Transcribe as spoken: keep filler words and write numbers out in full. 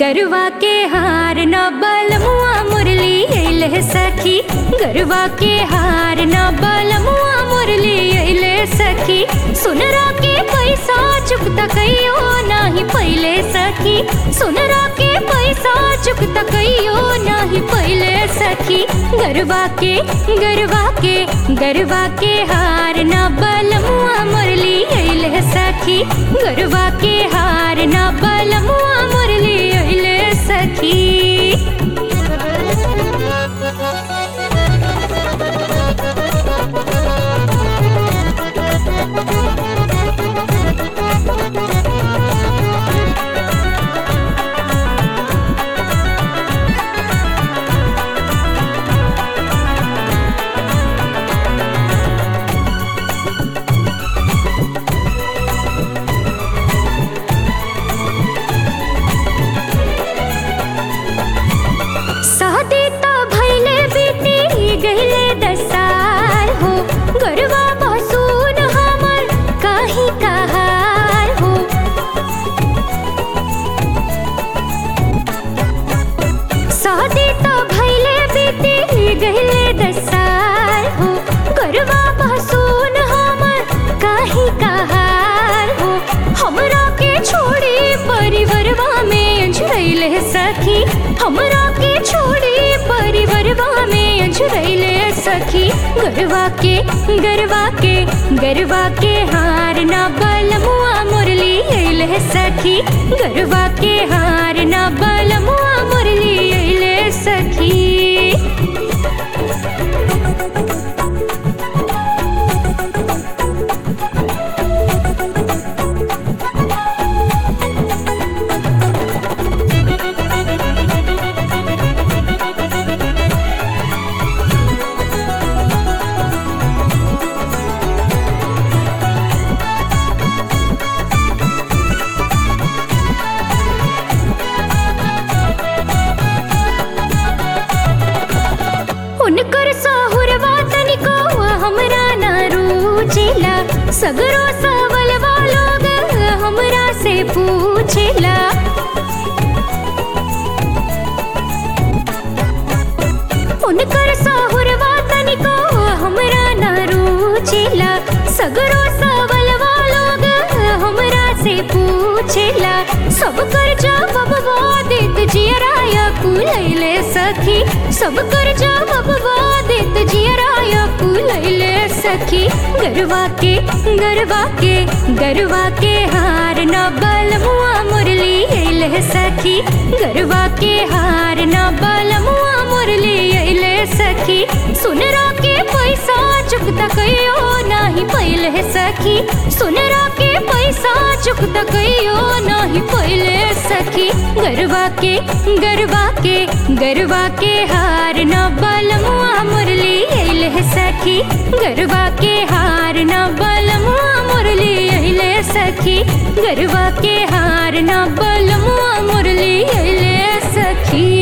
गरवा के हार न बलमुआ मुरली अइले सखी, गरवा के हार न बलमुआ मुरली अइले सखी। सुनरा के पैसा चुकता कहियो नाही पहिले सखी, सुनरा के पैसा चुकता कहियो नाही पहिले सखी। गरवा के गरवा के गरवा के हार न बलमुआ मुरली अइले सखी, गरवा के हार न बलमुआ मुरली अइले सखी। सखी हमरा के छोड़ी परिवरवा में अंजुरैले सखी। गरवा के गरवा के गरवा के हार न बलमुआ मुरली अइले सखी, गरवा के हार न बलमुआ मुरली अइले सखी। उनकर साहुरवा तनिको हमरा ना रुचेला, सगरो सवलवा लोग हमरा से पूछेला। उनकर साहुरवा तनिको हमरा ना रुचेला, सगरो सवलवा लोग हमरा से पूछेला। सब कर जवाबवा देत जियराया कुलैले सखी, सब कर जवाबवा देत जियराया कुलैले सखी। गरवा के गरवा के गरवा के हार न बलमुआ मुरली अइले सखी, गरवा के हार न बलमुआ मुरली अइले सखी। सुनरा के पैसा चुकता कहियो नाही पहिले सखी, सुनरा के पैसा चुकता कहियो नाही पहिले सखी। गरवा के गरवा के गरवा के हार न बलमुआ मुरली अइले सखी, गरवा के हार न बलमुआ मुरली अइले सखी, गरवा के हार न बलमुआ मुरली अइले सखी।